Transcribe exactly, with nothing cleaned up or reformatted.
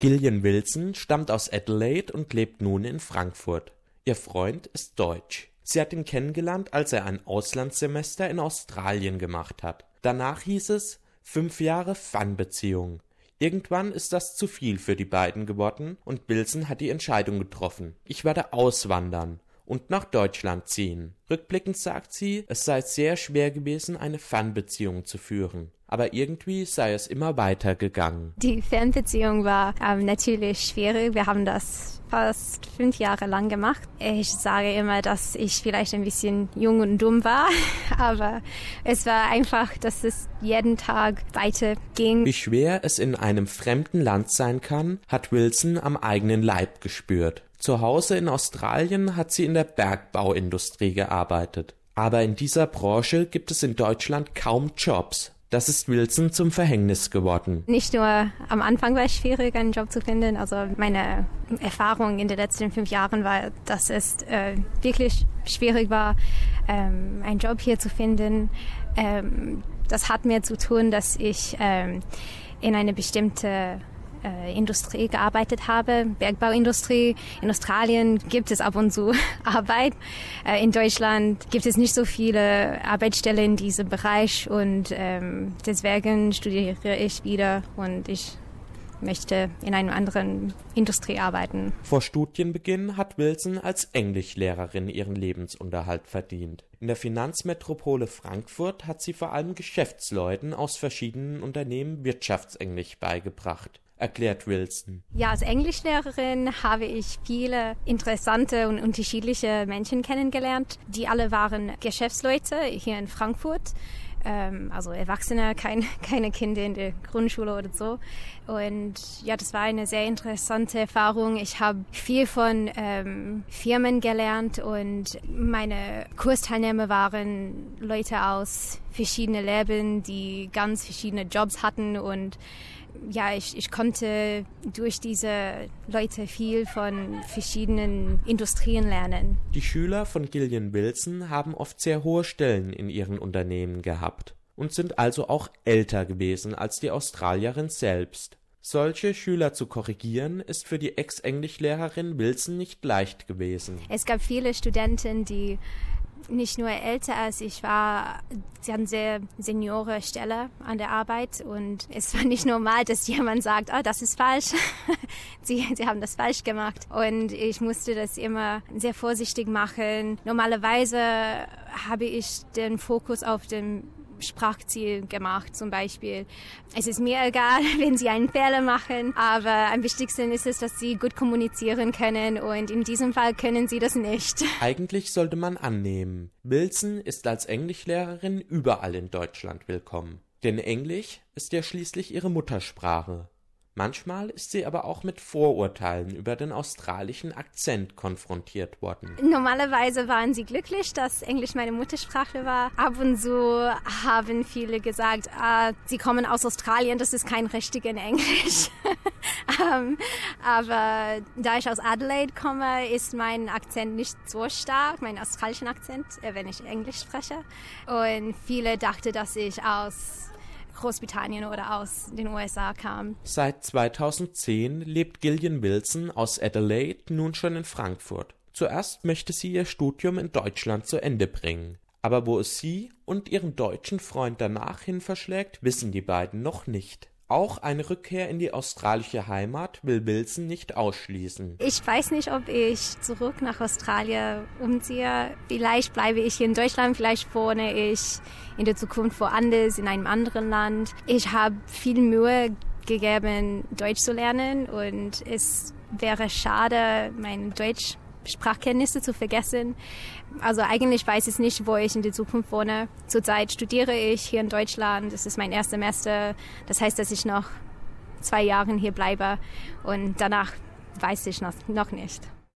Gillian Wilson stammt aus Adelaide und lebt nun in Frankfurt. Ihr Freund ist deutsch. Sie hat ihn kennengelernt, als er ein Auslandssemester in Australien gemacht hat. Danach hieß es, fünf Jahre Fernbeziehung. Irgendwann ist das zu viel für die beiden geworden und Wilson hat die Entscheidung getroffen: Ich werde auswandern und nach Deutschland ziehen. Rückblickend sagt sie, es sei sehr schwer gewesen, eine Fernbeziehung zu führen. Aber irgendwie sei es immer weitergegangen. Die Fernbeziehung war ähm, natürlich schwierig. Wir haben das fast fünf Jahre lang gemacht. Ich sage immer, dass ich vielleicht ein bisschen jung und dumm war, aber es war einfach, dass es jeden Tag weiterging. Wie schwer es in einem fremden Land sein kann, hat Wilson am eigenen Leib gespürt. Zu Hause in Australien hat sie in der Bergbauindustrie gearbeitet. Aber in dieser Branche gibt es in Deutschland kaum Jobs. Das ist Wilson zum Verhängnis geworden. Nicht nur am Anfang war es schwierig, einen Job zu finden. Also meine Erfahrung in den letzten fünf Jahren war, dass es äh, wirklich schwierig war, ähm, einen Job hier zu finden. Ähm, das hat mir zu tun, dass ich ähm, in eine bestimmte Äh, Industrie gearbeitet habe, Bergbauindustrie. In Australien gibt es ab und zu Arbeit. Äh, in Deutschland gibt es nicht so viele Arbeitsstellen in diesem Bereich und ähm, deswegen studiere ich wieder und ich möchte in einer anderen Industrie arbeiten. Vor Studienbeginn hat Wilson als Englischlehrerin ihren Lebensunterhalt verdient. In der Finanzmetropole Frankfurt hat sie vor allem Geschäftsleuten aus verschiedenen Unternehmen Wirtschaftsenglisch beigebracht, erklärt Wilson. Ja, als Englischlehrerin habe ich viele interessante und unterschiedliche Menschen kennengelernt. Die alle waren Geschäftsleute hier in Frankfurt. Ähm, also Erwachsene, kein, keine Kinder in der Grundschule oder so. Und ja, das war eine sehr interessante Erfahrung. Ich habe viel von ähm, Firmen gelernt und meine Kursteilnehmer waren Leute aus verschiedenen Leben, die ganz verschiedene Jobs hatten und ja, ich, ich konnte durch diese Leute viel von verschiedenen Industrien lernen. Die Schüler von Gillian Wilson haben oft sehr hohe Stellen in ihren Unternehmen gehabt und sind also auch älter gewesen als die Australierin selbst. Solche Schüler zu korrigieren, ist für die Ex-Englischlehrerin Wilson nicht leicht gewesen. Es gab viele Studenten, die nicht nur älter als ich war, sie hatten sehr seniore Stelle an der Arbeit und es war nicht normal, dass jemand sagt, oh, das ist falsch, sie, sie haben das falsch gemacht und ich musste das immer sehr vorsichtig machen. Normalerweise habe ich den Fokus auf dem Sprachziel gemacht, zum Beispiel. Es ist mir egal, wenn sie einen Fehler machen, aber am wichtigsten ist es, dass sie gut kommunizieren können und in diesem Fall können sie das nicht. Eigentlich sollte man annehmen, Wilson ist als Englischlehrerin überall in Deutschland willkommen. Denn Englisch ist ja schließlich ihre Muttersprache. Manchmal ist sie aber auch mit Vorurteilen über den australischen Akzent konfrontiert worden. Normalerweise waren sie glücklich, dass Englisch meine Muttersprache war. Ab und zu haben viele gesagt, ah, sie kommen aus Australien, das ist kein richtiges Englisch. um, aber da ich aus Adelaide komme, ist mein Akzent nicht so stark, mein australischen Akzent, wenn ich Englisch spreche. Und viele dachten, dass ich aus Großbritannien oder aus den U S A kam. Seit zweitausendzehn lebt Gillian Wilson aus Adelaide nun schon in Frankfurt. Zuerst möchte sie ihr Studium in Deutschland zu Ende bringen. Aber wo es sie und ihren deutschen Freund danach hin verschlägt, wissen die beiden noch nicht. Auch eine Rückkehr in die australische Heimat will Wilson nicht ausschließen. Ich weiß nicht, ob ich zurück nach Australien umziehe. Vielleicht bleibe ich hier in Deutschland, vielleicht wohne ich in der Zukunft woanders, in einem anderen Land. Ich habe viel Mühe gegeben, Deutsch zu lernen und es wäre schade, mein Deutsch Sprachkenntnisse zu vergessen. Also eigentlich weiß ich nicht, wo ich in der Zukunft wohne. Zurzeit studiere ich hier in Deutschland. Das ist mein erstes Semester. Das heißt, dass ich noch zwei Jahre hier bleibe und danach weiß ich noch, noch nicht.